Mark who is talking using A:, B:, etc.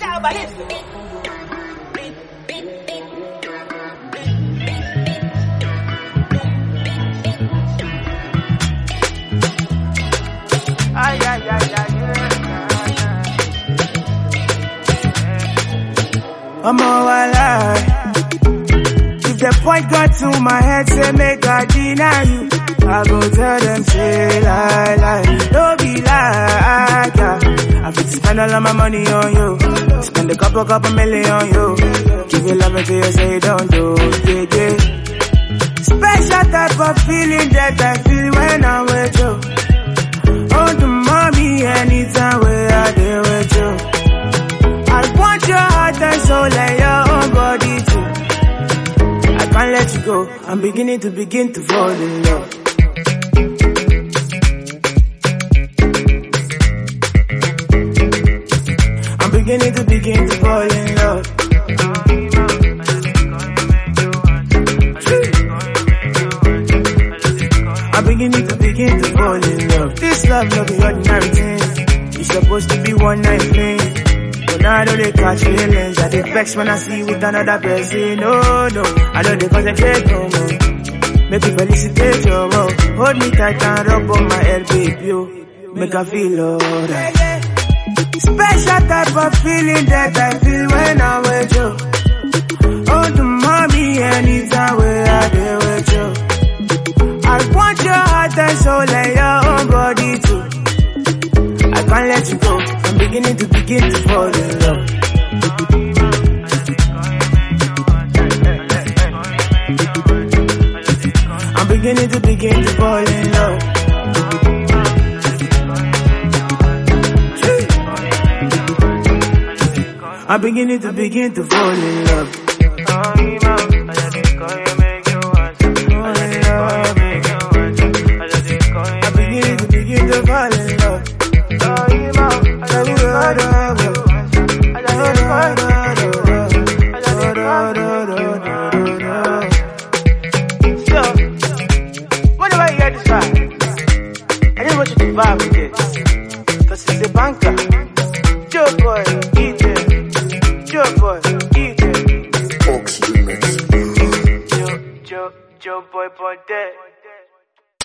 A: Ay, ay, ay, ay,
B: I'm all alive. If the point got to my head, say make I deny you, I go tell them say lie. Don't be like, yeah. I fit spend all of my money on you, spend a couple million on you. Give you love until you say don't do, yeah. Special type of feeling that I feel when I'm with you. Oh, the mommy, anytime where I deal with you. I want your heart and soul and your own body too. I can't let you go. I'm beginning to fall in love. I'm beginning to fall in love. I'm beginning to fall in love. This love no be ordinary thing. It's supposed to be one night thing. But now I know they catch feelings. I get vexed when I see you with another person. No, I know they concentrate no more. Make you felicitate your love. Hold me tight and rub on my head, baby, yo. Make I feel alright. Special type of feeling that I feel when I'm with you. Oh, the mommy, anytime where I deal with you. I want your heart and soul and your own body too. I can't let you go. I'm beginning to fall in love. I'm beginning to fall in love. I'm beginning to fall in love. Vibe with it, cause it's a banker. Joe boy, eat it. Joe boy, eat it.
C: Oxygen mix.
B: Joe boy, boy, dead.